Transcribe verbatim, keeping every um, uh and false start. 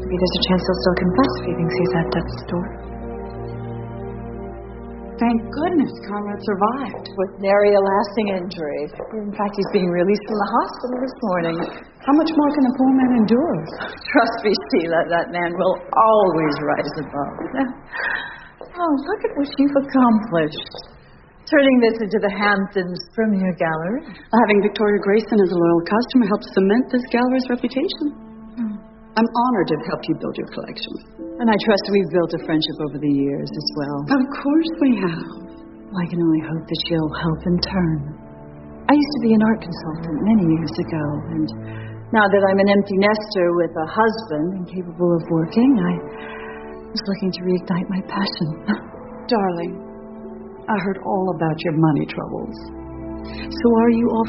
Maybe there's a chance he'll still confess if he thinks he's at death's door. Thank goodness Conrad survived. With nary a lasting injury. In fact, he's being released from the hospital this morning. How much more can a poor man endure? Trust me, Sheila, that man will always rise above. Oh, look at what you've accomplished. Turning this into the Hamptons Premier Gallery. Having Victoria Grayson as a loyal customer helps cement this gallery's reputation. Hmm. I'm honored to have helped you build your collection. And I trust we've built a friendship over the years as well. Of course we have. Well, I can only hope that you'll help in turn. I used to be an art consultant many years ago, and now that I'm an empty nester with a husband and capable of working, I was looking to reignite my passion. Darling, I heard all about your money troubles. So are you all